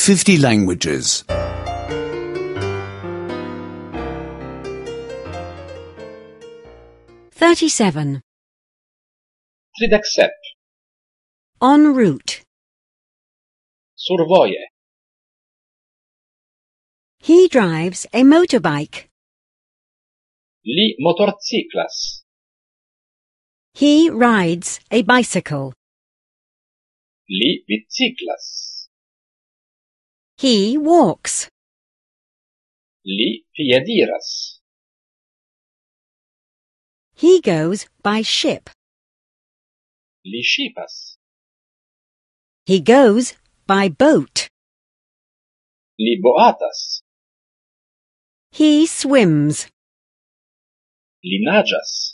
50 languages. 37. 37. En route. Survoje. He drives a motorbike. Li motorciklas. He rides a bicycle. Li biciklas. He walks. Li piediras. He goes by ship. Li ŝipas. He goes by boat. Li boatas. He swims. Li naĝas.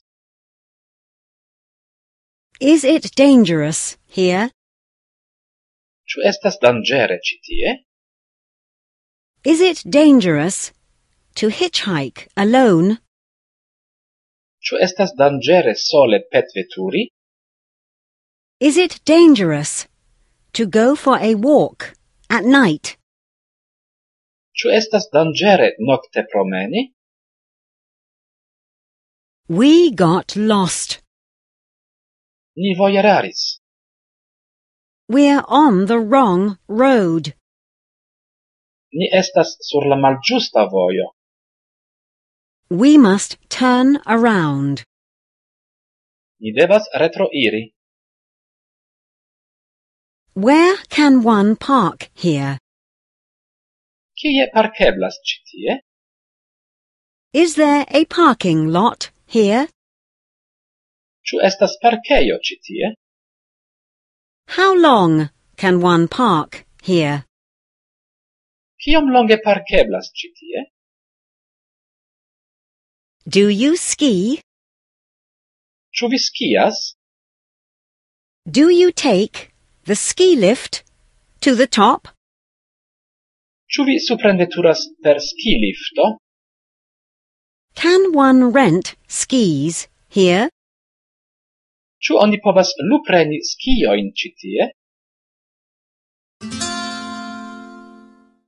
Is it dangerous here? Ĉu estas danĝere ĉi tie? Is it dangerous to hitchhike alone? Ĉu estas danĝere sole petveturi? Is it dangerous to go for a walk at night? Ĉu estas danĝere nokte promeni? We got lost. Ni vojeraris. We're on the wrong road. Ni estas sur la malĝusta vojo. We must turn around. Ni devas retroiri. Where can one park here? Kie parkeblas ĉi tie? Is there a parking lot here? Ĉu estas parkejo ĉi tie? How long can one park here? Kiom longe parkeblas ĉi tie? Do you ski? Ĉu vi skias? Do you take the ski lift to the top? Ĉu vi suprenveturas per skilifto? Can one rent skis here? Ĉu oni povas lupreni skiojn ĉi tie?